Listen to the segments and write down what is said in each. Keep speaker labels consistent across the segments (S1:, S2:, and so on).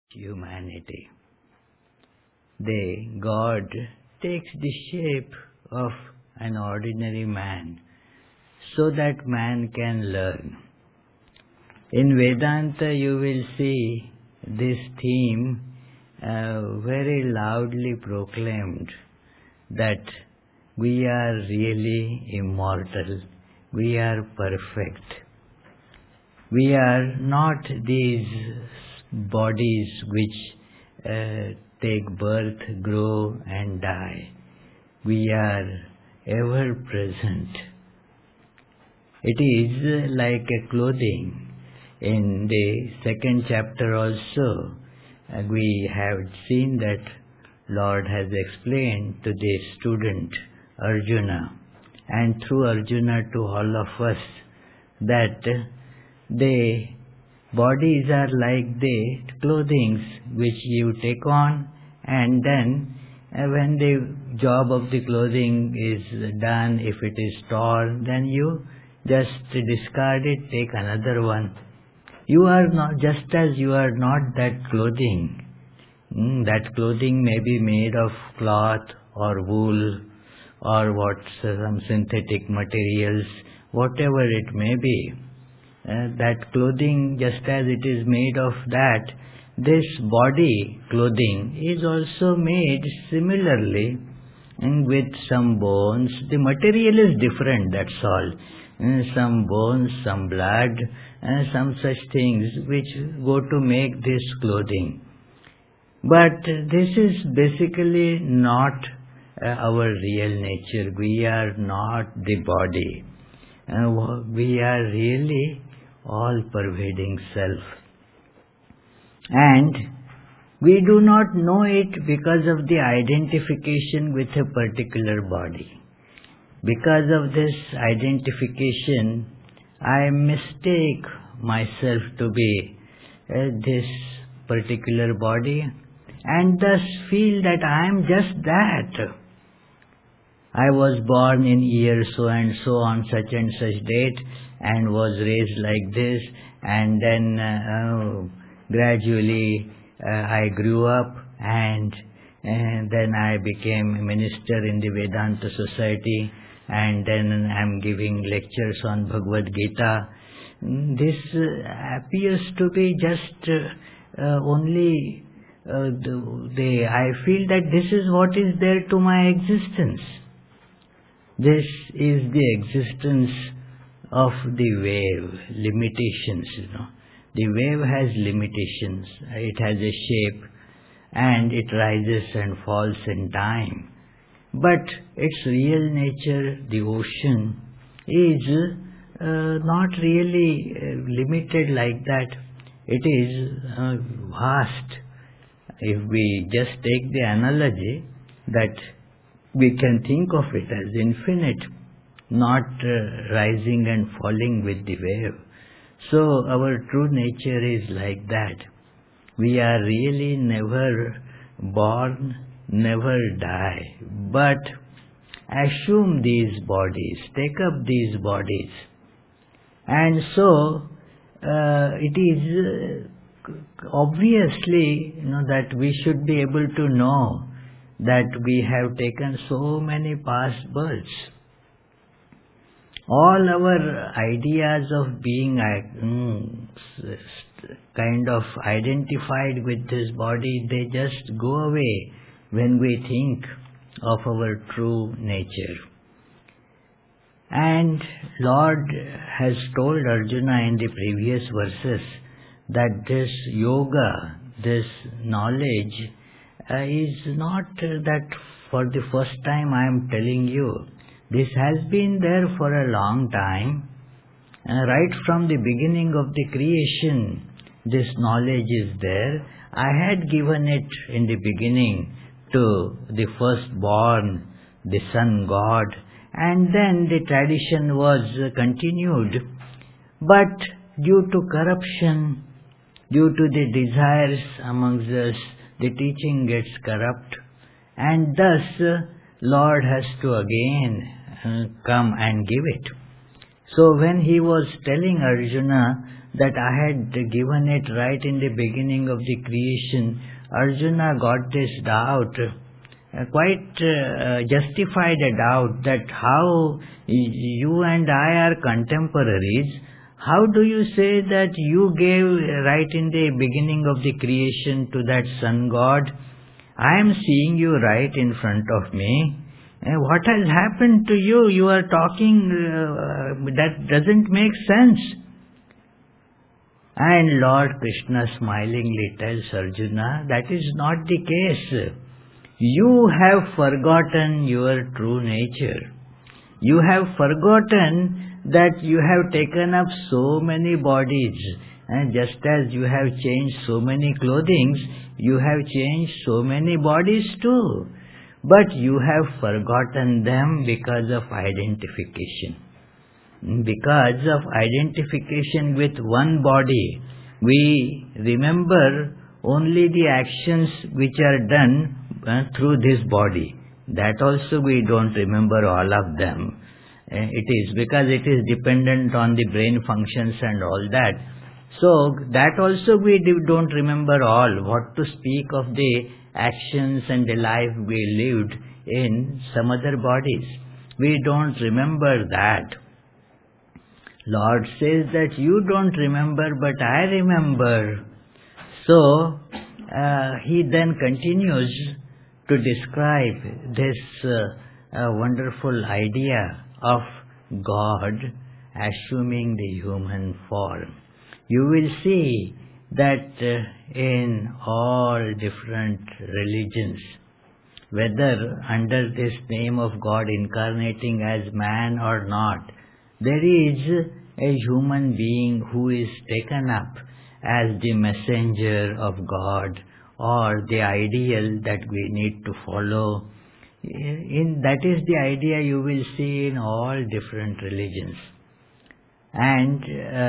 S1: humanity. God takes the shape of an ordinary man so that man can learn. In Vedanta you will see this theme very loudly proclaimed, that we are really immortal, we are perfect. We are not these bodies which take birth, grow and die. We are ever present. It is like a clothing. In the second chapter also, we have seen that Lord has explained to the student Arjuna, and through Arjuna to all of us, that the bodies are like the clothings which you take on, and then when the job of the clothing is done, if it is torn, then you just discard it, take another one. You are not, just as you are not that clothing. That clothing may be made of cloth or wool or some synthetic materials, whatever it may be. That clothing, just as it is made of that, this body clothing is also made similarly, with some bones. The material is different, that's all. Some bones, some blood, some such things which go to make this clothing. But this is basically not our real nature. We are not the body. We are really all-pervading self. And we do not know it because of the identification with a particular body. Because of this identification, I mistake myself to be this particular body, and thus feel that I am just that. I was born in year so and so on such and such date, and was raised like this, and then gradually I grew up, and then I became a minister in the Vedanta Society, and then I am giving lectures on Bhagavad Gita. This appears to be just only I feel that this is what is there to my existence. This is the existence of the wave, limitations, The wave has limitations. It has a shape, and it rises and falls in time. But its real nature, the ocean, is not really limited like that. It is vast. If we just take the analogy that we can think of it as infinite, not rising and falling with the wave. So our true nature is like that. We are really never born, never die, but assume these bodies, take up these bodies. And so it is obviously that we should be able to know that we have taken so many past births. All our ideas of being kind of identified with this body, they just go away when we think of our true nature. And Lord has told Arjuna in the previous verses that this yoga, this knowledge, is not that for the first time I am telling you. This has been there for a long time. Right from the beginning of the creation, this knowledge is there. I had given it in the beginning to the firstborn, the sun god, and then the tradition was continued. But due to corruption, due to the desires amongst us, the teaching gets corrupt, and thus Lord has to again come and give it. So when he was telling Arjuna that I had given it right in the beginning of the creation, Arjuna got this doubt, quite justified a doubt that how you and I are contemporaries. How do you say that you gave right in the beginning of the creation to that sun god? I am seeing you right in front of me. What has happened to you? You are talking, that doesn't make sense. And Lord Krishna smilingly tells Arjuna, that is not the case. You have forgotten your true nature. You have forgotten that you have taken up so many bodies, and just as you have changed so many clothings, you have changed so many bodies too. But you have forgotten them because of identification. Because of identification with one body, we remember only the actions which are done through this body. That also we don't remember all of them. It is because it is dependent on the brain functions and all that. So that also we don't remember all. What to speak of the actions and the life we lived in some other bodies. We don't remember that. Lord says that you don't remember, but I remember. So he then continues to describe this wonderful idea of God assuming the human form. You will see that in all different religions, whether under this name of God incarnating as man or not, there is a human being who is taken up as the messenger of God or the ideal that we need to follow. That is the idea you will see in all different religions. And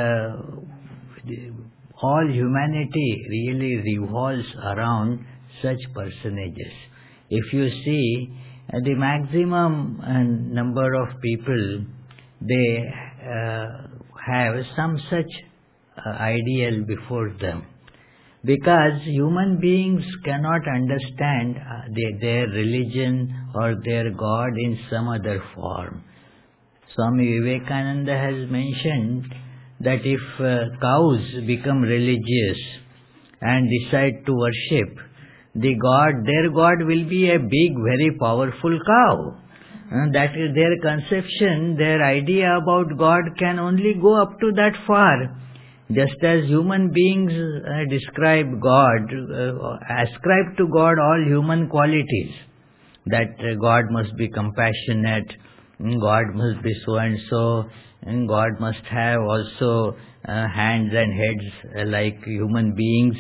S1: all humanity really revolves around such personages. If you see, the maximum number of people, they have some such ideal before them. Because human beings cannot understand their religion or their God in some other form. Swami Vivekananda has mentioned that if cows become religious and decide to worship, their God will be a big, very powerful cow. That is their conception, their idea about God can only go up to that far. Just as human beings describe God, ascribe to God all human qualities, that God must be compassionate, God must be so and so, and God must have also hands and heads like human beings.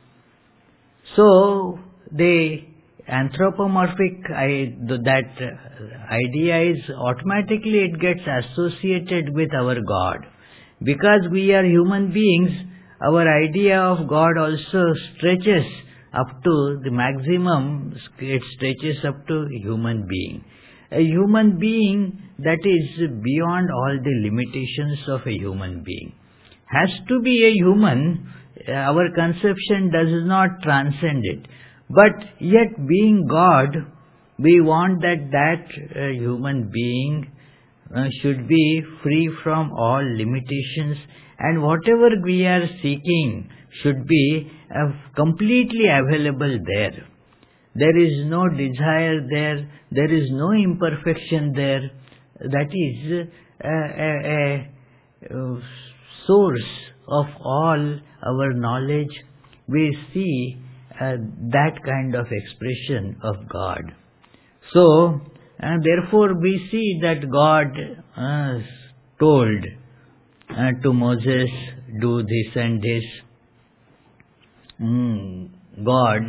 S1: So the anthropomorphic, that idea is automatically it gets associated with our God. Because we are human beings, our idea of God also stretches up to the maximum, it stretches up to human being. A human being that is beyond all the limitations of a human being. Has to be a human, our conception does not transcend it. But yet being God, we want that human being should be free from all limitations, and whatever we are seeking should be completely available there. There is no desire there, there is no imperfection there. That is a source of all our knowledge. We see that kind of expression of God. So, therefore we see that God told to Moses, do this and this. God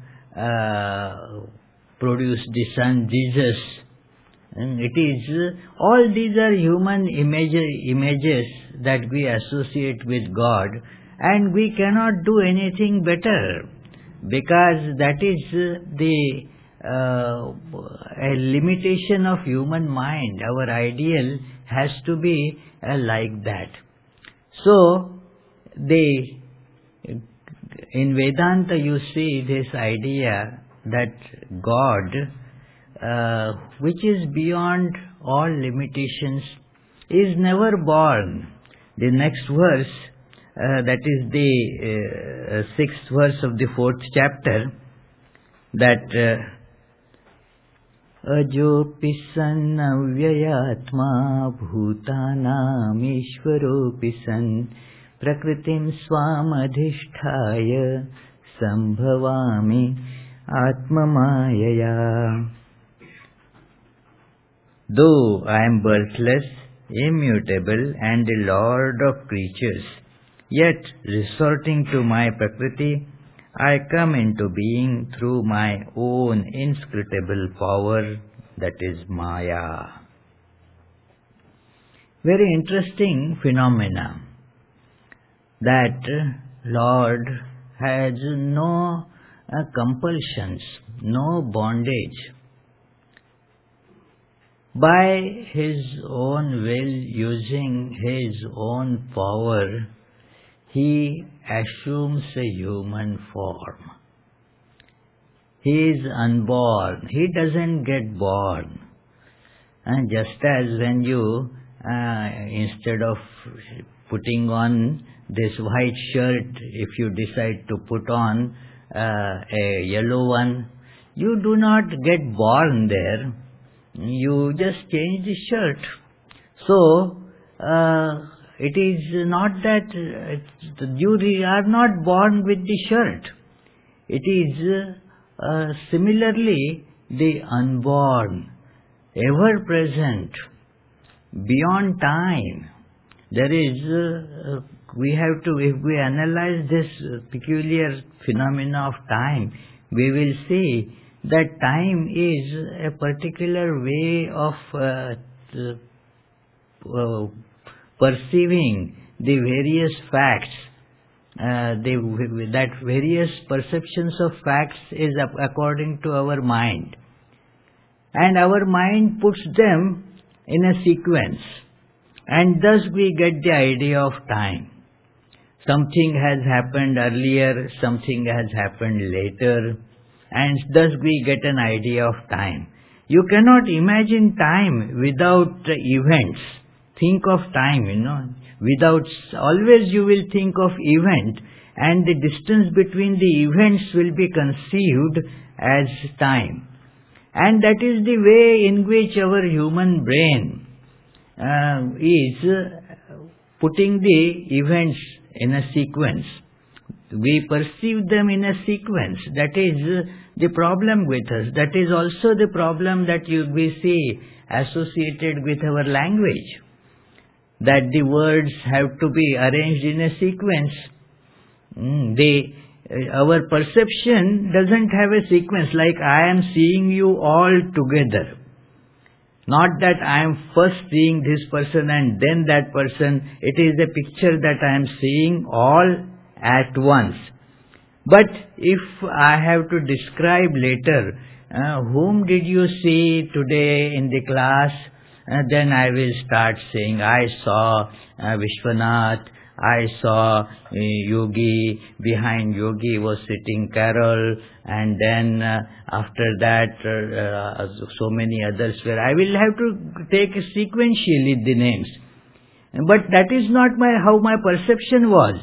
S1: produced the Son Jesus. And it is, all these are human images that we associate with God, and we cannot do anything better, because that is a limitation of human mind. Our ideal has to be like that. So, in Vedanta you see this idea that God, which is beyond all limitations, is never born. The next verse, that is the 6th verse of the 4th chapter, that Ajopi san avyayatma bhutanam ishvaropi san prakritim swamadhishthaya sambhavami atmamayaya. Though I am birthless, immutable and the lord of creatures, yet resorting to my Prakriti, I come into being through my own inscrutable power, that is Maya. Very interesting phenomena, that Lord has no compulsions, no bondage. By His own will, using His own power, He assumes a human form. He is unborn. He doesn't get born. And just as when you, instead of putting on this white shirt, if you decide to put on a yellow one, you do not get born there. You just change the shirt. So, it is not that you are not born with the shirt. It is similarly the unborn, ever present, beyond time. There is, we have to, if we analyze this peculiar phenomena of time, we will see that time is a particular way of perceiving the various facts. That various perceptions of facts is according to our mind. And our mind puts them in a sequence. And thus we get the idea of time. Something has happened earlier, something has happened later, and thus we get an idea of time. You cannot imagine time without events. Think of time, without, always you will think of event, and the distance between the events will be conceived as time. And that is the way in which our human brain is putting the events in a sequence. We perceive them in a sequence. That is the problem with us. That is also the problem that we see associated with our language. That the words have to be arranged in a sequence. Our perception doesn't have a sequence, like I am seeing you all together. Not that I am first seeing this person and then that person. It is a picture that I am seeing all at once. But if I have to describe later, whom did you see today in the class? Then I will start saying, I saw Vishwanath, I saw Yogi, behind Yogi was sitting Carol, and then after that so many others were. I will have to take sequentially the names. But that is not how my perception was.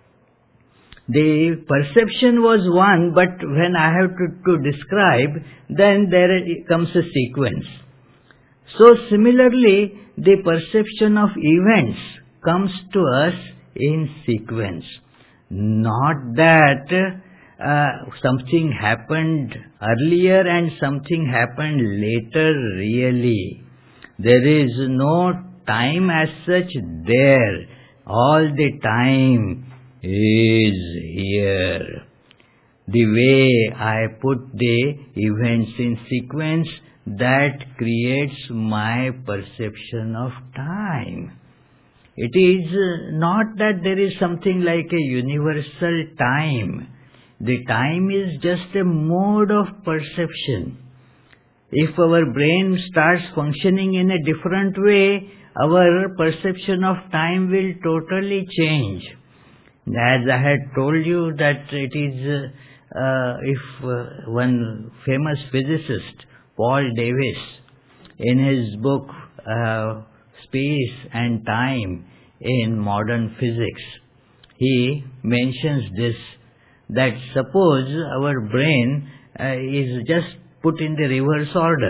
S1: The perception was one, but when I have to describe, then there comes a sequence. So similarly, the perception of events comes to us in sequence. Not that something happened earlier and something happened later really. There is no time as such there. All the time is here. The way I put the events in sequence, that creates my perception of time. It is not that there is something like a universal time. The time is just a mode of perception. If our brain starts functioning in a different way, our perception of time will totally change. As I had told you that it is, if one famous physicist, Paul Davies, in his book Space and Time in Modern Physics, he mentions this, that suppose our brain is just put in the reverse order,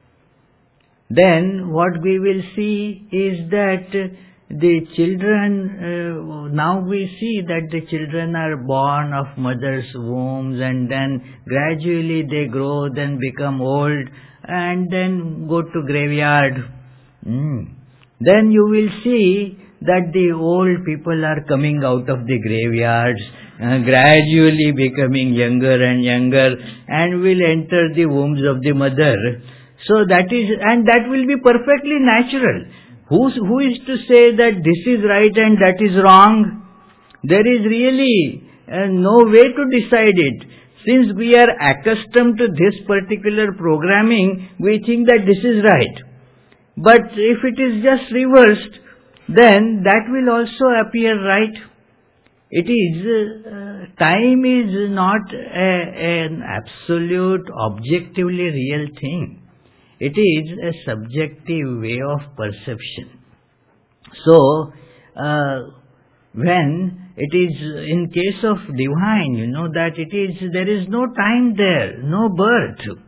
S1: then what we will see is that the children, now we see that the children are born of mother's wombs, and then gradually they grow, then become old, and then go to graveyard. Then you will see that the old people are coming out of the graveyards, gradually becoming younger and younger, and will enter the wombs of the mother. So that is, and that will be perfectly natural. Who is to say that this is right and that is wrong? There is really no way to decide it. Since we are accustomed to this particular programming, we think that this is right. But if it is just reversed, then that will also appear right. It is, time is not an absolute, objectively real thing. It is a subjective way of perception. So, when it is in case of divine, you know that it is, there is no time there, no birth.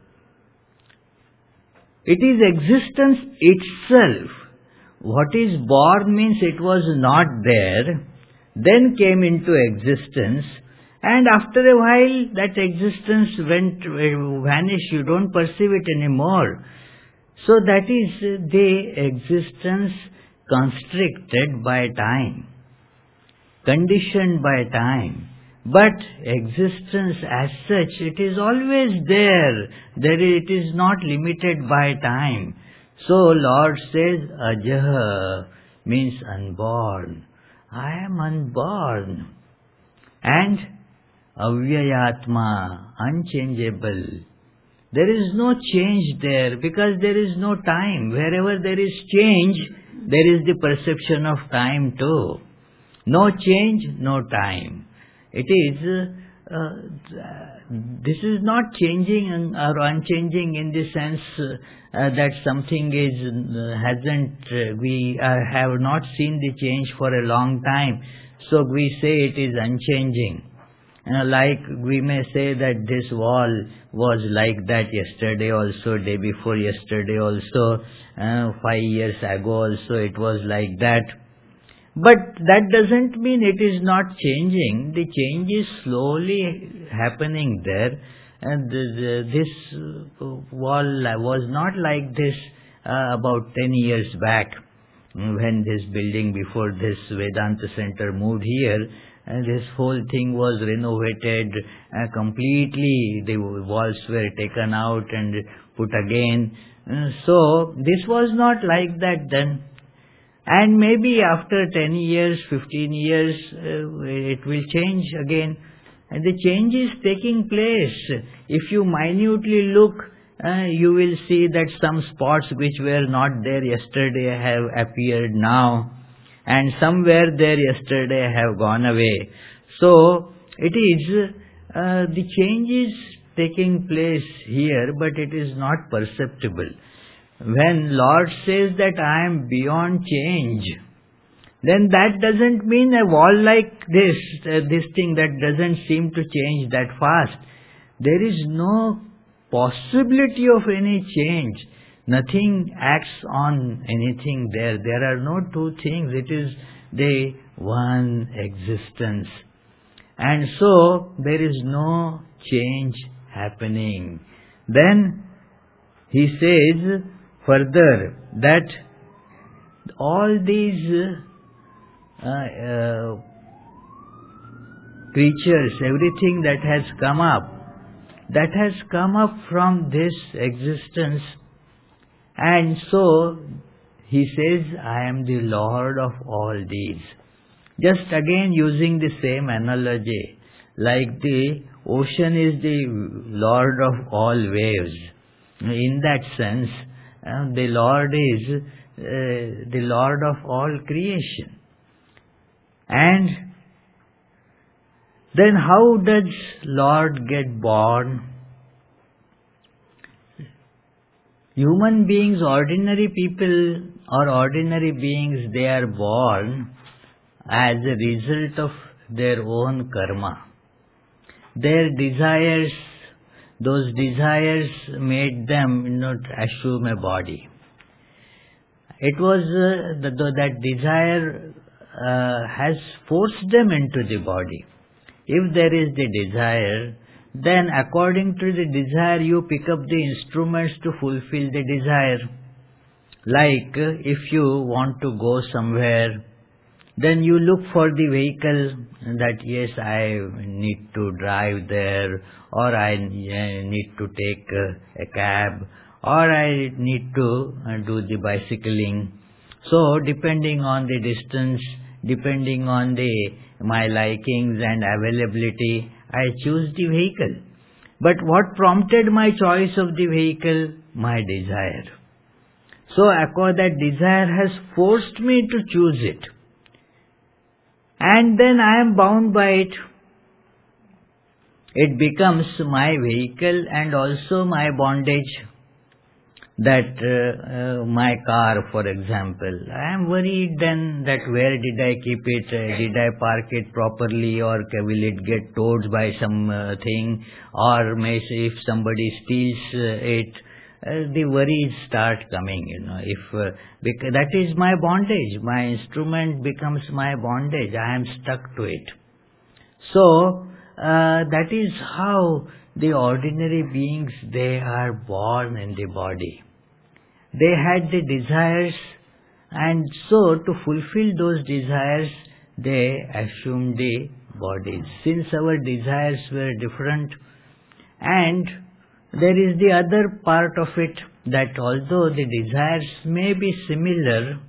S1: It is existence itself. What is born means it was not there, then came into existence, and after a while that existence vanished, you don't perceive it anymore. So that is the existence constricted by time, conditioned by time. But existence as such, it is always there. It is not limited by time. So Lord says, Ajaha means unborn. I am unborn. And Avyayatma, unchangeable. There is no change there because there is no time. Wherever there is change, there is the perception of time too. No change, no time. It is, this is not changing or unchanging in the sense that something is, we have not seen the change for a long time. So we say it is unchanging. Like we may say that this wall was like that yesterday also, day before yesterday also, 5 years ago also it was like that. But that doesn't mean it is not changing. The change is slowly happening there. And this wall was not like this about 10 years back, when this building before this Vedanta Center moved here. This whole thing was renovated completely. The walls were taken out and put again. So this was not like that then. And maybe after 10 years, 15 years, it will change again. And the change is taking place. If you minutely look, you will see that some spots which were not there yesterday have appeared now. And some were there yesterday have gone away. So, it is, the change is taking place here, but it is not perceptible. When Lord says that I am beyond change, then that doesn't mean a wall like this thing that doesn't seem to change that fast. There is no possibility of any change. Nothing acts on anything there. There are no two things. It is the one existence. And so, there is no change happening. Then, he says further that all these creatures, everything that has come up from this existence. And so, he says, I am the Lord of all these. Just again using the same analogy, like the ocean is the Lord of all waves. In that sense, the Lord is the Lord of all creation. And Then how does Lord get born? Human beings, ordinary people or ordinary beings, they are born as a result of their own karma. Their desires, those desires made them not assume a body. It was that desire has forced them into the body. If there is the desire, then according to the desire you pick up the instruments to fulfill the desire. Like if you want to go somewhere, then you look for the vehicle that yes, I need to drive there, or I need to take a cab, or I need to do the bicycling. So depending on the distance, depending on my likings and availability, I choose the vehicle. But what prompted my choice of the vehicle? My desire. So that desire has forced me to choose it. And then I am bound by it. It becomes my vehicle and also my bondage. That my car, for example, I am worried then that where did I keep it? Did I park it properly, or will it get towed by some thing, or if somebody steals it? The worries start coming, because that is my bondage. My instrument becomes my bondage. I am stuck to it. So that is how the ordinary beings, they are born in the body. They had the desires, and so to fulfill those desires, they assumed the bodies. Since our desires were different, and there is the other part of it, that although the desires may be similar,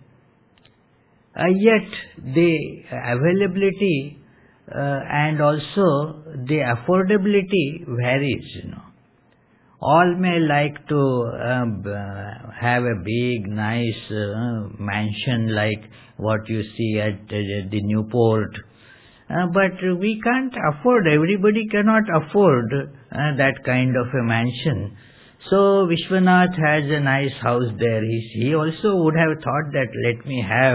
S1: yet the availability and also the affordability varies, All may like to have a big, nice mansion like what you see at the Newport. But we can't afford, everybody cannot afford that kind of a mansion. So Vishwanath has a nice house there. He also would have thought that let me have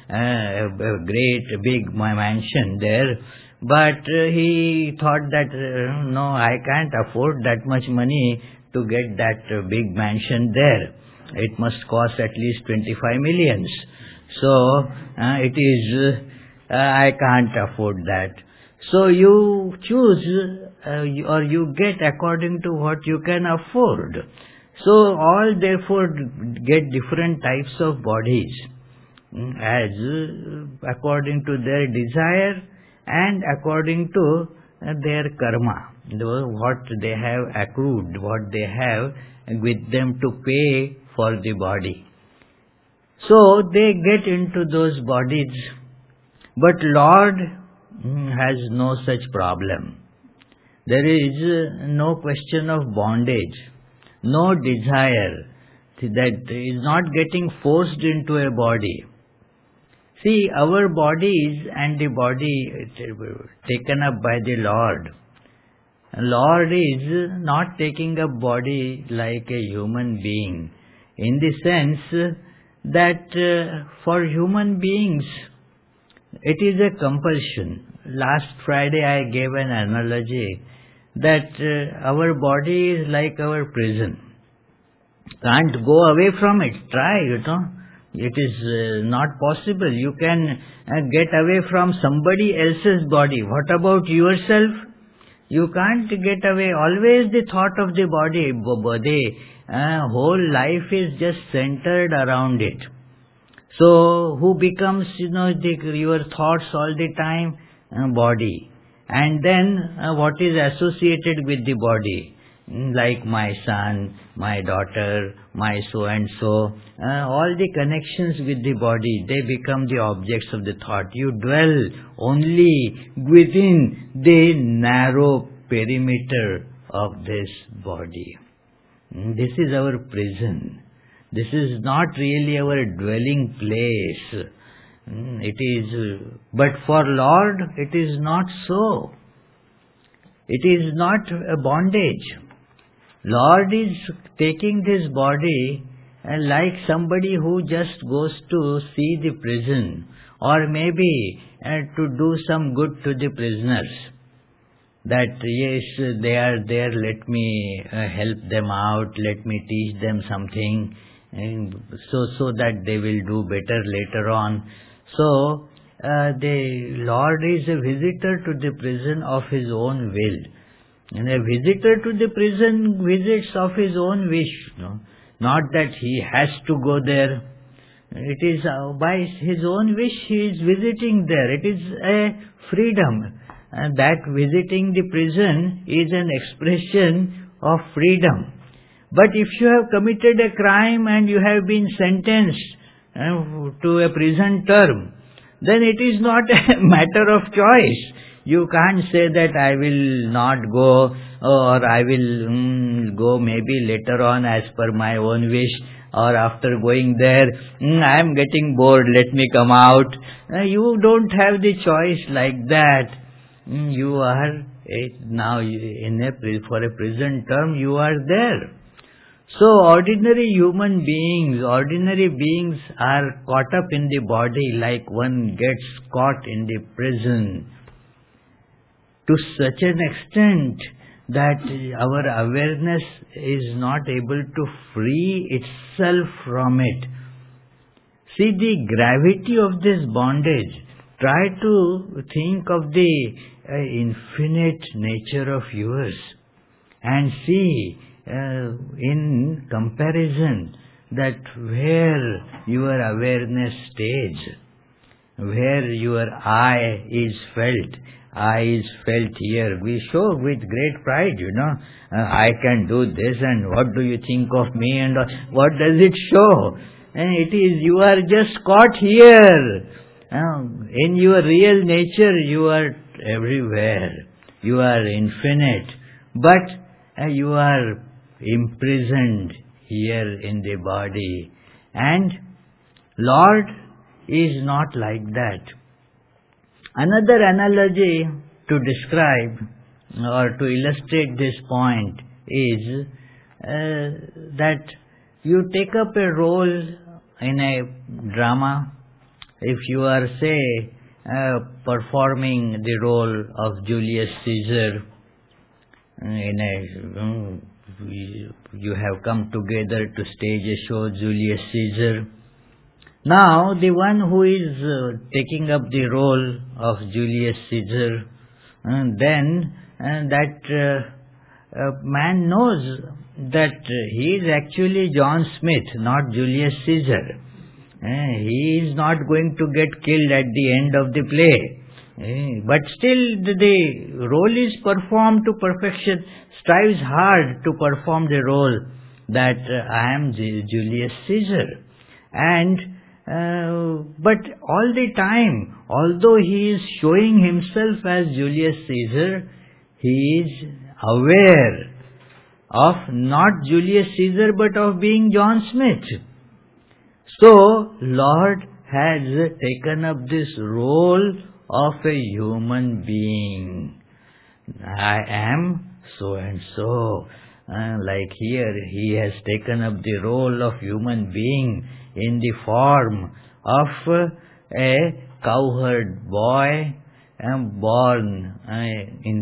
S1: a great big mansion there. But he thought that no, I can't afford that much money to get that big mansion there. It must cost at least 25 millions. So it is, I can't afford that. So you choose or you get according to what you can afford. So all therefore get different types of bodies as according to their desire and according to their karma, what they have accrued, what they have with them to pay for the body. So they get into those bodies, but Lord has no such problem. There is no question of bondage, no desire that is not getting forced into a body. See, our bodies and the body taken up by the Lord. Lord is not taking up body like a human being, in the sense that for human beings it is a compulsion. Last Friday I gave an analogy that our body is like our prison. Can't go away from it. Try, It is not possible. You can get away from somebody else's body. What about yourself? You can't get away. Always the thought of the body. Whole life is just centered around it. So who becomes, your thoughts all the time? Body. And then what is associated with the body? Like my son, my daughter, my so-and-so, all the connections with the body, they become the objects of the thought. You dwell only within the narrow perimeter of this body. This is our prison. This is not really our dwelling place. It is, but for Lord, it is not so. It is not a bondage. Lord is taking this body like somebody who just goes to see the prison, or maybe to do some good to the prisoners. That yes, they are there, let me help them out, let me teach them something, and so that they will do better later on. So the Lord is a visitor to the prison of His own will. And a visitor to the prison visits of his own wish, no? Not that he has to go there. It is by his own wish he is visiting there. It is a freedom. And that visiting the prison is an expression of freedom. But if you have committed a crime and you have been sentenced to a prison term, then it is not a matter of choice. You can't say that I will not go, or I will go maybe later on as per my own wish, or after going there, I am getting bored, let me come out. You don't have the choice like that. You are now for a prison term, you are there. So ordinary human beings, ordinary beings are caught up in the body like one gets caught in the prison, to such an extent that our awareness is not able to free itself from it. See the gravity of this bondage. Try to think of the infinite nature of yours and see in comparison that where your awareness stays, where your I is felt. I is felt here. We show with great pride, I can do this, and what do you think of me, and what does it show? And it is, you are just caught here. In your real nature, you are everywhere. You are infinite. But you are imprisoned here in the body. And Lord is not like that. Another analogy to describe or to illustrate this point is that you take up a role in a drama. If you are, say, performing the role of Julius Caesar, you have come together to stage a show, Julius Caesar. Now, the one who is taking up the role of Julius Caesar, then that man knows that he is actually John Smith, not Julius Caesar. He is not going to get killed at the end of the play. But still the role is performed to perfection, strives hard to perform the role that I am Julius Caesar. And but all the time, although he is showing himself as Julius Caesar, he is aware of not Julius Caesar but of being John Smith. So, Lord has taken up this role of a human being. I am so and so. Like here, he has taken up the role of human being in the form of a cowherd boy born in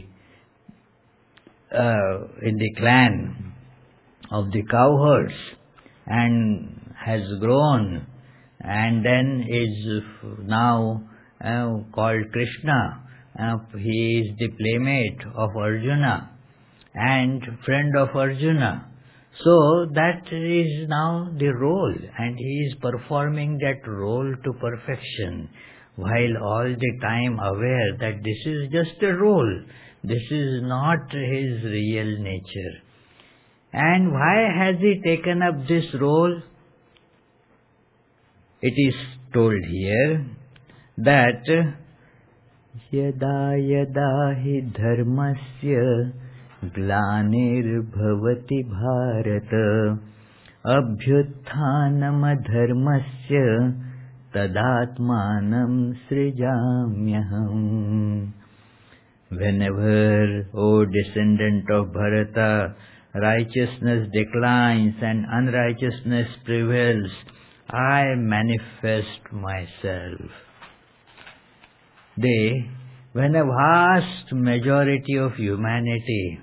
S1: the clan of the cowherds, and has grown, and then is now called Krishna. He is the playmate of Arjuna and friend of Arjuna. So that is now the role, and he is performing that role to perfection, while all the time aware that this is just a role, this is not his real nature. And why has he taken up this role? It is told here that yada yada hi dharmasya ग्लानिर्भवति Bharat अभ्युत्थानम धर्मस्य तदात्मानं सृजाम्यहम्. Whenever, O descendant of Bharata, righteousness declines and unrighteousness prevails, I manifest myself. When a vast majority of humanity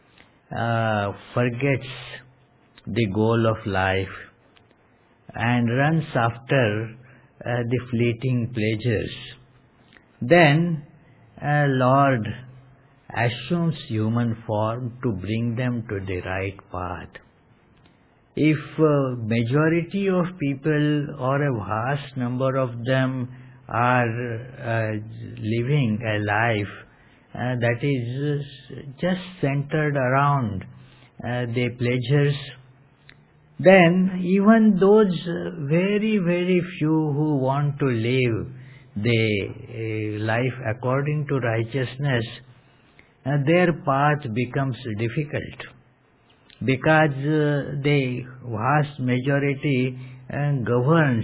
S1: forgets the goal of life and runs after the fleeting pleasures, then Lord assumes human form to bring them to the right path. If majority of people or a vast number of them are living a life that is just centered around the pleasures, then even those very, very few who want to live the life according to righteousness, their path becomes difficult, because the vast majority governs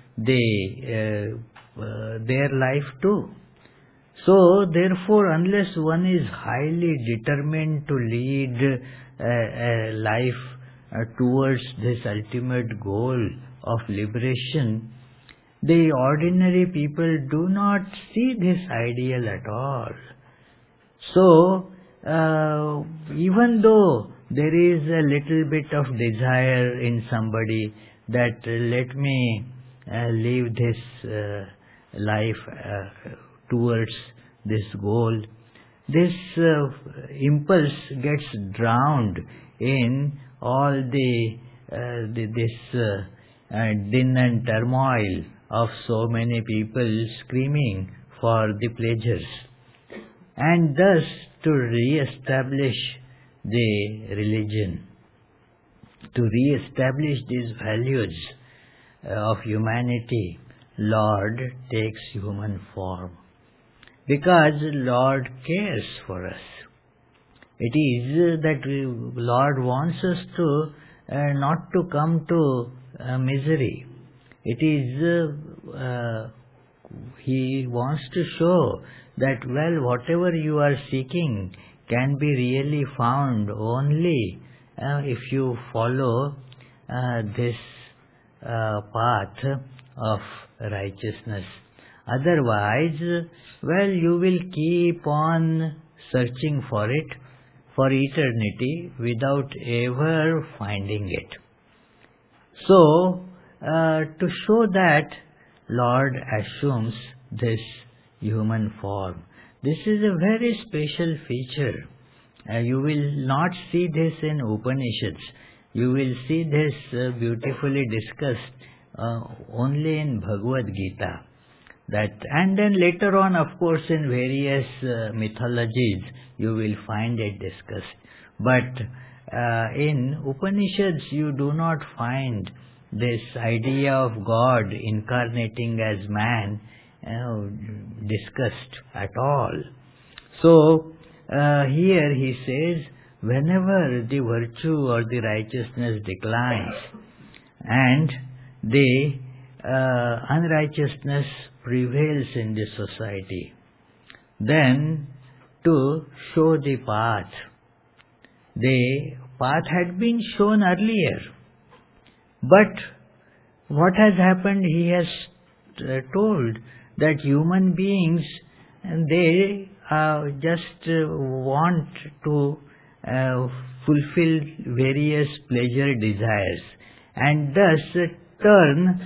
S1: their life too. So therefore, unless one is highly determined to lead a life towards this ultimate goal of liberation, the ordinary people do not see this ideal at all. So even though there is a little bit of desire in somebody that let me live this life towards this goal, this impulse gets drowned in all this din and turmoil of so many people screaming for the pleasures, and thus to re-establish the religion, to re-establish these values of humanity, Lord takes human form, because Lord cares for us. It is that Lord wants us to not to come to misery. It is He wants to show that, well, whatever you are seeking can be really found only if you follow this path of righteousness. Otherwise, well, you will keep on searching for it for eternity without ever finding it. So, to show that, Lord assumes this human form. This is a very special feature. You will not see this in Upanishads. You will see this beautifully discussed only in Bhagavad Gita. And then later on, of course, in various mythologies, you will find it discussed. But in Upanishads, you do not find this idea of God incarnating as man discussed at all. So here he says, whenever the virtue or the righteousness declines and the unrighteousness prevails in the society, then to show the path. The path had been shown earlier, but what has happened, he has told that human beings, they just want to fulfill various pleasure desires, and thus turn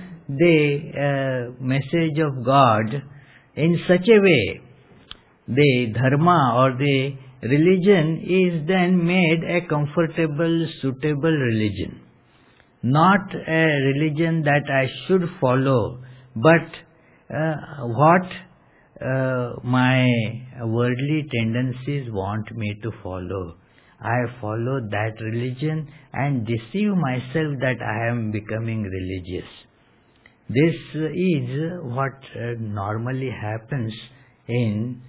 S1: the message of God in such a way, the dharma or the religion is then made a comfortable, suitable religion. Not a religion that I should follow, but what my worldly tendencies want me to follow. I follow that religion and deceive myself that I am becoming religious. This is what normally happens in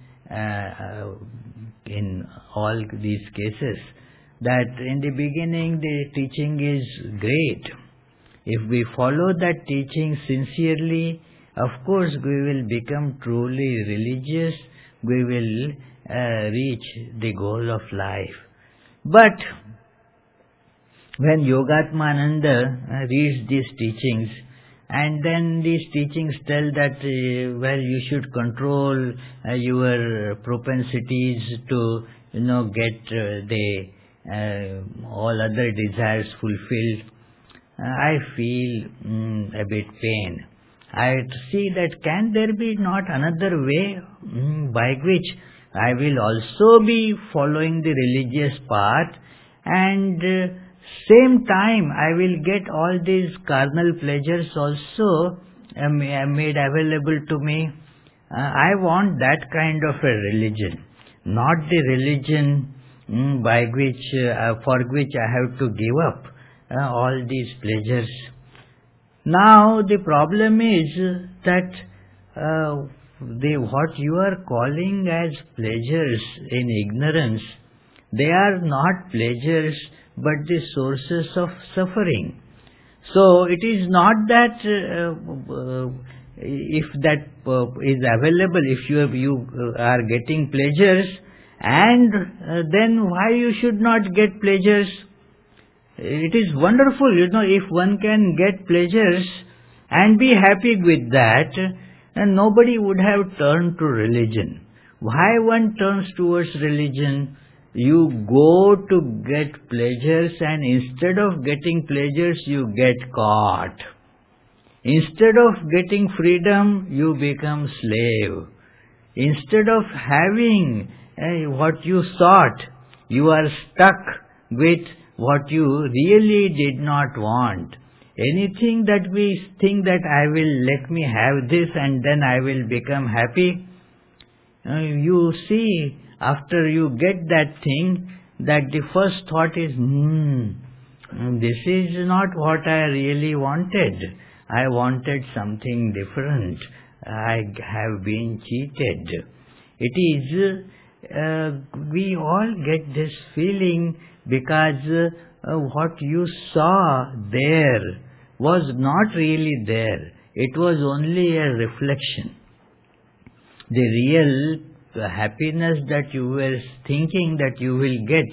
S1: all these cases, that in the beginning the teaching is great. If we follow that teaching sincerely, of course we will become truly religious, we will reach the goal of life. But when Yogatmananda reads these teachings, and then these teachings tell that, you should control your propensities to, get all other desires fulfilled, I feel a bit pain. I see that can there be not another way by which I will also be following the religious path, and same time I will get all these carnal pleasures also made available to me. I want that kind of a religion, not the religion by which for which I have to give up all these pleasures. Now the problem is that what you are calling as pleasures in ignorance, they are not pleasures but the sources of suffering. So it is not that if that is available, if you are getting pleasures, and then why you should not get pleasures? It is wonderful, if one can get pleasures and be happy with that, and nobody would have turned to religion. Why one turns towards religion? You go to get pleasures, and instead of getting pleasures, you get caught. Instead of getting freedom, you become slave. Instead of having what you sought, you are stuck with what you really did not want. Anything that we think that let me have this and then I will become happy, you see, after you get that thing, that the first thought is, this is not what I really wanted. I wanted something different. I have been cheated. It is, we all get this feeling because what you saw there was not really there. It was only a reflection. The real happiness that you were thinking that you will get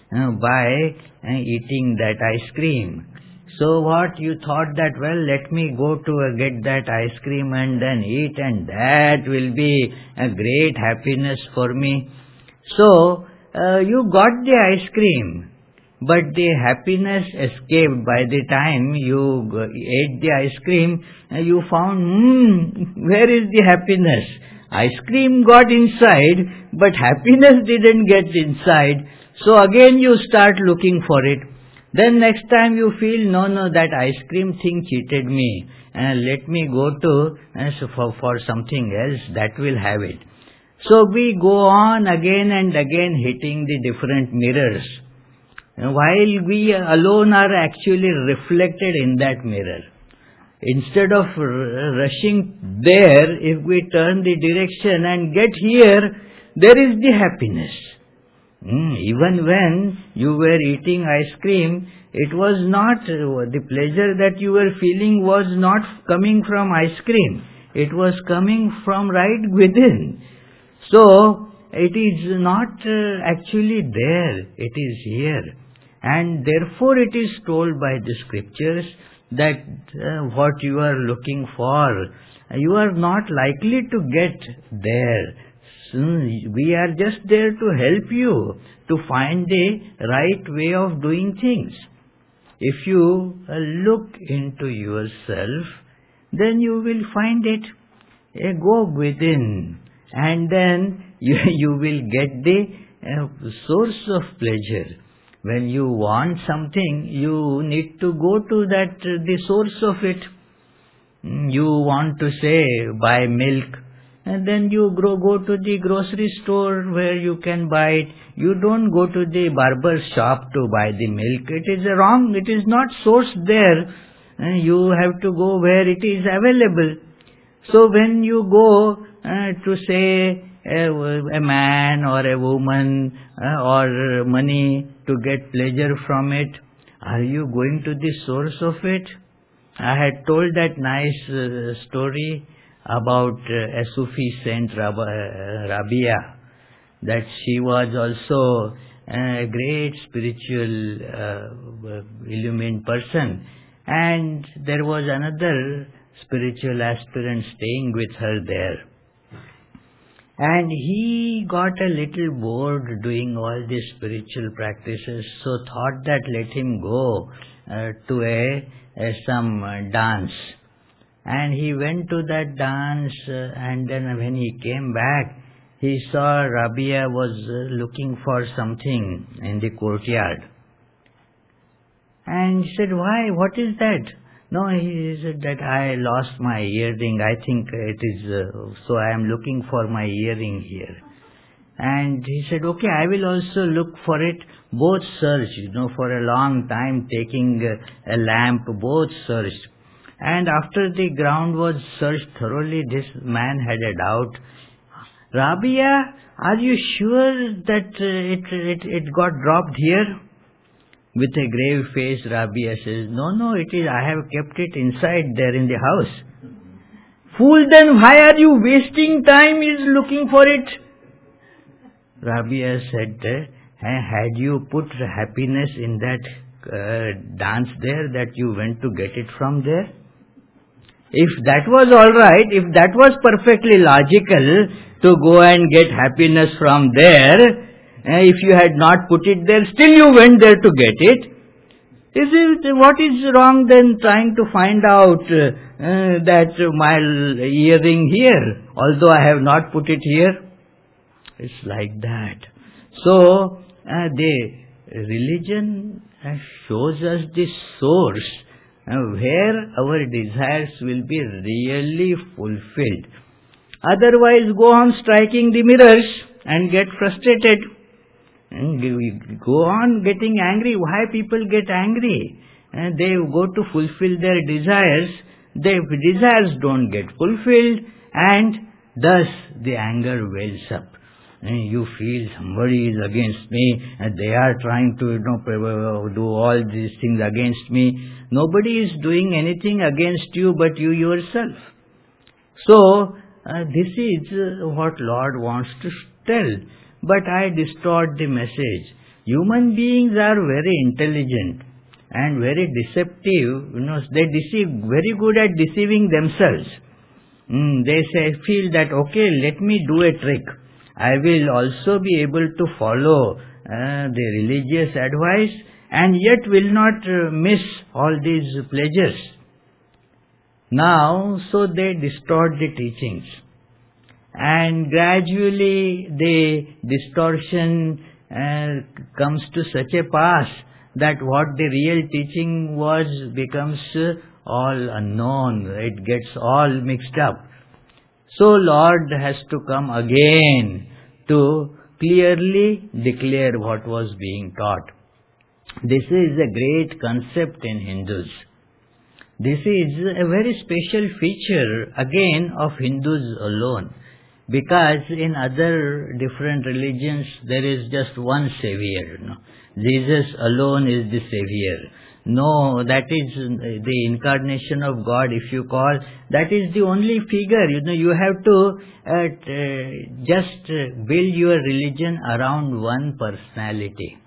S1: by eating that ice cream. So what you thought that, let me go to get that ice cream and then eat, and that will be a great happiness for me. So you got the ice cream, but the happiness escaped. By the time you ate the ice cream, you found, where is the happiness? Ice cream got inside, but happiness didn't get inside. So again you start looking for it. Then next time you feel, no, that ice cream thing cheated me. Let me go to for something else that will have it. So we go on again and again hitting the different mirrors, while we alone are actually reflected in that mirror. Instead of rushing there, if we turn the direction and get here, there is the happiness. Even when you were eating ice cream, it was not, the pleasure that you were feeling was not coming from ice cream. It was coming from right within. So, it is not actually there, it is here. And therefore it is told by the scriptures that what you are looking for, you are not likely to get there. We are just there to help you to find the right way of doing things. If you look into yourself, then you will find it. Go within, and then you will get the source of pleasure. When you want something, you need to go to that, the source of it. You want to say, buy milk, and then you go to the grocery store where you can buy it. You don't go to the barber shop to buy the milk. It is wrong. It is not sourced there. You have to go where it is available. So when you go to say a man or a woman or money to get pleasure from it, are you going to the source of it? I had told that nice story about a Sufi saint, Rabia, that she was also a great spiritual illumined person, and there was another spiritual aspirant staying with her there. And he got a little bored doing all these spiritual practices, so thought that let him go to some dance. And he went to that dance, and then when he came back, he saw Rabia was looking for something in the courtyard. And he said, "Why? What is that?" "No," he said, "that I lost my earring. I think it is, so I am looking for my earring here." And he said, "Okay, I will also look for it." Both searched, for a long time, taking a lamp, both searched. And after the ground was searched thoroughly, this man had a doubt. "Rabia, are you sure that it got dropped here?" With a grave face, Rabia says, No, it is, I have kept it inside there in the house." "Fool, then why are you wasting time is looking for it?" Rabia said, "Had you put happiness in that dance there, that you went to get it from there? If that was all right, if that was perfectly logical to go and get happiness from there, if you had not put it there, still you went there to get it. What is wrong then trying to find out that my earring here, although I have not put it here?" It's like that. So, the religion shows us the source where our desires will be really fulfilled. Otherwise, go on striking the mirrors and get frustrated. Go on getting angry. Why people get angry? They go to fulfill their desires. Their desires don't get fulfilled, and thus the anger wells up. You feel somebody is against me, and they are trying to do all these things against me. Nobody is doing anything against you but you yourself. So, this is what Lord wants to tell. But I distort the message. Human beings are very intelligent and very deceptive. They deceive, very good at deceiving themselves. They feel that, okay, let me do a trick. I will also be able to follow the religious advice and yet will not miss all these pleasures. Now, so they distort the teachings. And gradually the distortion comes to such a pass that what the real teaching was becomes all unknown. It gets all mixed up. So Lord has to come again to clearly declare what was being taught. This is a great concept in Hindus. This is a very special feature again of Hindus alone. Because in other different religions, there is just one Savior. Jesus alone is the Savior. No, that is the incarnation of God, if you call. That is the only figure. You have to just build your religion around one personality.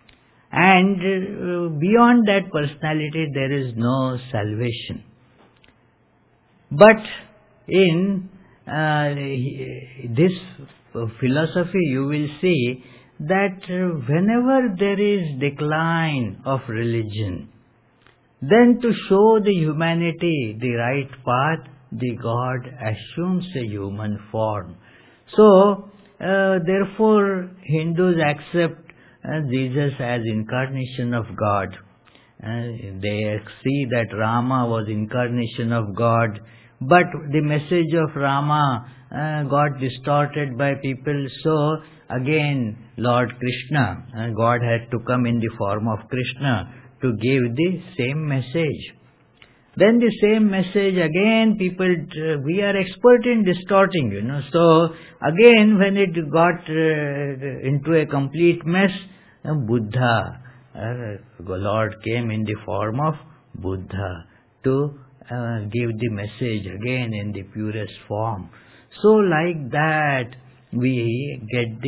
S1: And beyond that personality, there is no salvation. But in this philosophy, you will see that whenever there is decline of religion, then to show the humanity the right path, the God assumes a human form. So, therefore, Hindus accept Jesus as incarnation of God. They see that Rama was incarnation of God. But the message of Rama got distorted by people. So again, Lord Krishna, God had to come in the form of Krishna to give the same message. Then the same message again, people, we are expert in distorting, So again, when it got into a complete mess, Buddha, Lord came in the form of Buddha to give the message again in the purest form. So like that, we get the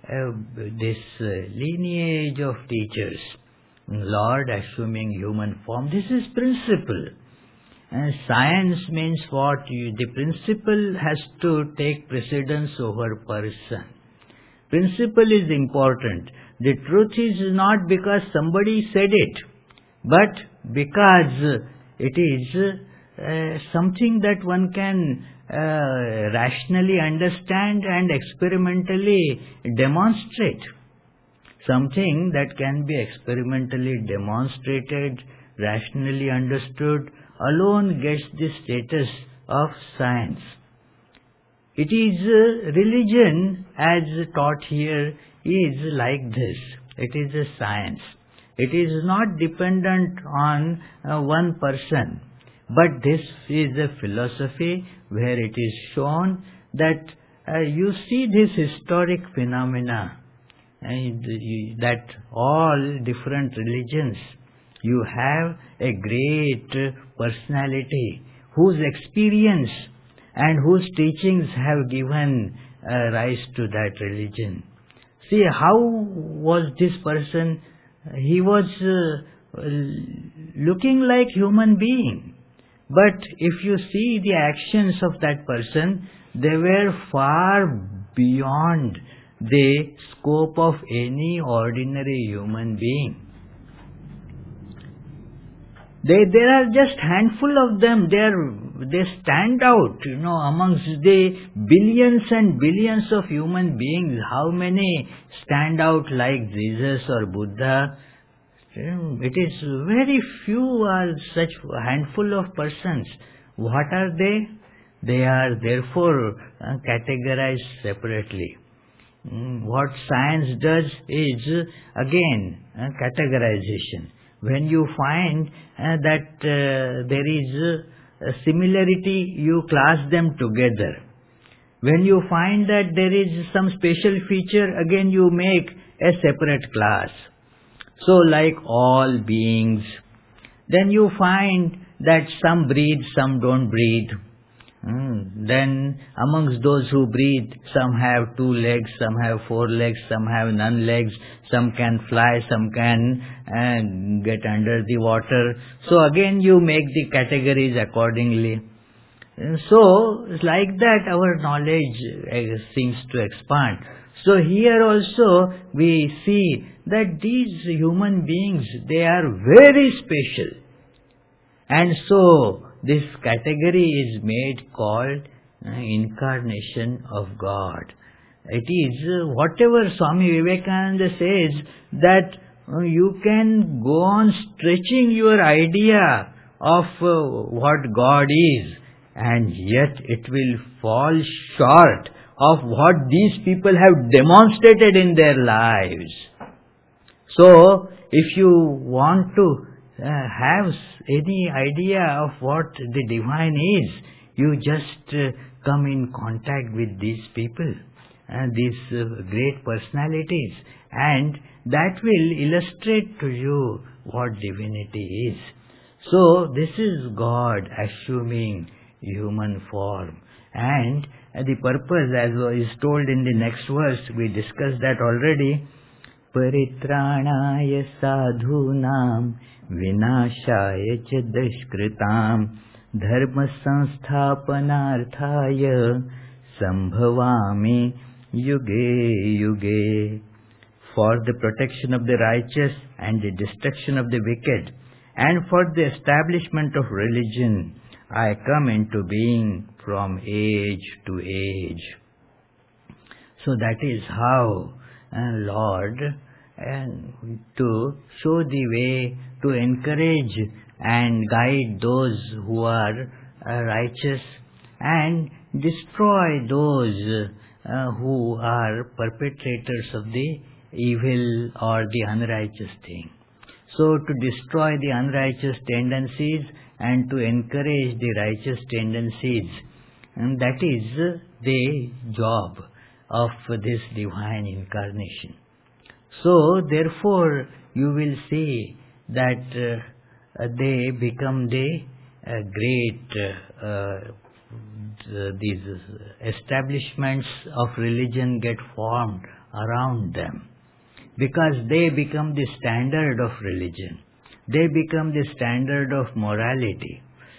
S1: this lineage of teachers, Lord assuming human form, this is principle. Science means what? The principle has to take precedence over person. Principle is important. The truth is not because somebody said it, but because it is something that one can rationally understand and experimentally demonstrate. Something that can be experimentally demonstrated, rationally understood, alone gets the status of science. It is religion, as taught here, is like this. It is a science. It is not dependent on one person. But this is a philosophy where it is shown that you see this historic phenomena, that all different religions, you have a great personality whose experience and whose teachings have given rise to that religion. See, how was this person? He was looking like human being. But if you see the actions of that person, they were far beyond the scope of any ordinary human being. There are just handful of them. They stand out, amongst the billions and billions of human beings. How many stand out like Jesus or Buddha? It is very few are such handful of persons. What are they? They are therefore categorized separately. What science does is again categorization. When you find that there is a similarity, you class them together. When you find that there is some special feature, again you make a separate class. So like all beings, then you find that some breathe, some don't breathe. Then amongst those who breathe, some have 2 legs, some have 4 legs, some have none legs, some can fly, some can get under the water. So again you make the categories accordingly. So like that our knowledge seems to expand. So here also we see that these human beings, they are very special. And so this category is made called incarnation of God. It is whatever Swami Vivekananda says, that you can go on stretching your idea of what God is, and yet it will fall short of what these people have demonstrated in their lives. So, if you want to have any idea of what the divine is, you just come in contact with these people, these great personalities, and that will illustrate to you what divinity is. So, this is God assuming human form, and the purpose, as is told in the next verse, we discussed that already. Paritranaya sadhunam vinashaya ch dushkritam dharma sansthapanarthaya sambhavami yuge yuge. For the protection of the righteous and the destruction of the wicked, and for the establishment of religion, I come into being from age to age. So that is how Lord, to show the way, to encourage and guide those who are righteous, and destroy those who are perpetrators of the evil or the unrighteous thing. So to destroy the unrighteous tendencies and to encourage the righteous tendencies, and that is the job of this divine incarnation. So therefore you will see that they become the great, these establishments of religion get formed around them, because they become the standard of religion. They become the standard of morality.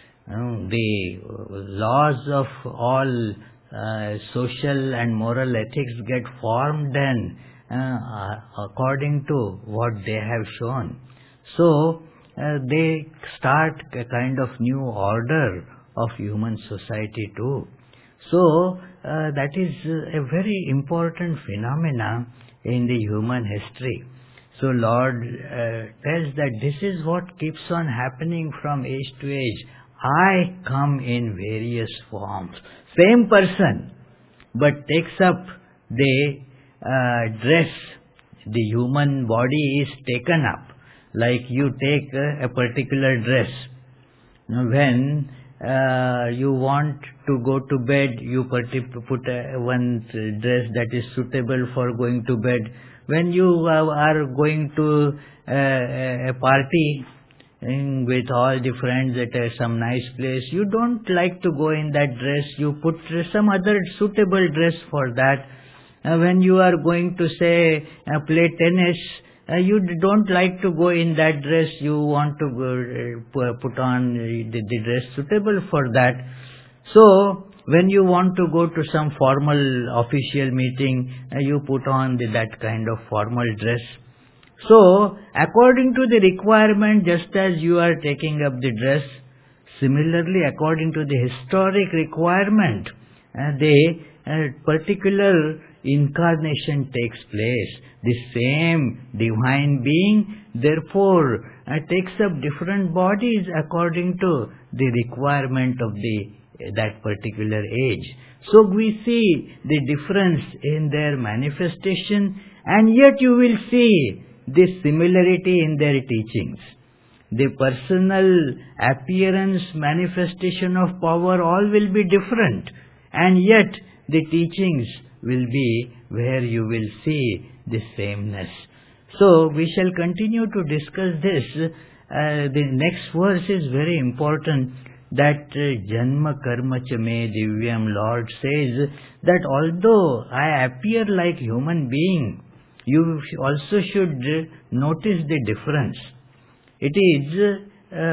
S1: The laws of all social and moral ethics get formed then according to what they have shown. So they start a kind of new order of human society too. So that is a very important phenomena in the human history. So Lord tells that this is what keeps on happening from age to age. I come in various forms. Same person, but takes up the dress. The human body is taken up. Like you take a particular dress. When you want to go to bed, you put one dress that is suitable for going to bed. When you are going to a party with all the friends at some nice place, you don't like to go in that dress. You put some other suitable dress for that. When you are going to say play tennis, you don't like to go in that dress. You want to put on the dress suitable for that. So when you want to go to some formal official meeting, you put on that kind of formal dress. So according to the requirement, just as you are taking up the dress, similarly according to the historic requirement, the particular incarnation takes place. The same divine being therefore takes up different bodies according to the requirement of that particular age. So we see the difference in their manifestation, and yet you will see the similarity in their teachings. The personal appearance, manifestation of power, all will be different, and yet the teachings will be where you will see the sameness. So we shall continue to discuss this. The next verse is very important, that Janma Karma Cha Me Divyam, Lord says that although I appear like human being, you also should notice the difference. It is,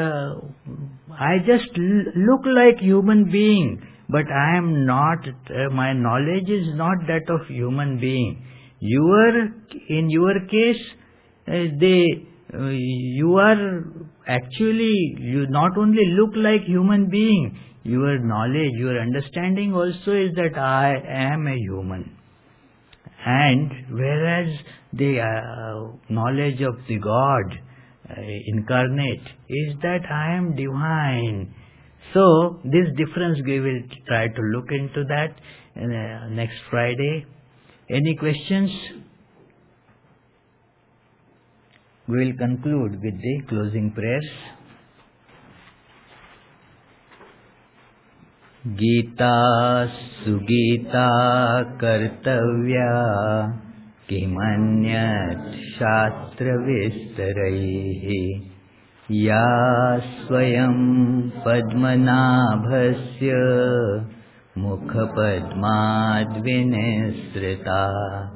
S1: I just look like human being, but I am not, my knowledge is not that of human being. In your case, you are actually, you not only look like human being, your knowledge, your understanding also is that I am a human. And whereas the knowledge of the God incarnate is that I am divine. So this difference we will try to look into that next Friday. Any questions? We will conclude with the closing prayers. Gita sugita kartavya kimanyat shastra vistaraihi ya swayam padmanabhasya mukha padmad vinisrita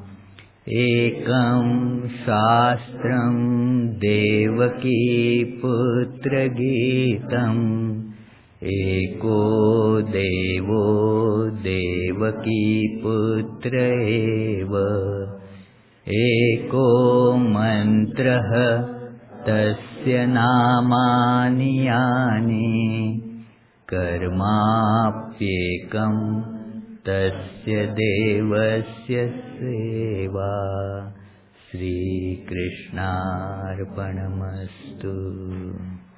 S1: ekam shastram devaki putra gitam एको देवो देवकी पुत्र एव एको मन्त्रः तस्य नामानि यानि कर्माप्येकं तस्य देवस्य सेवा श्रीकृष्णार्पणमस्तु।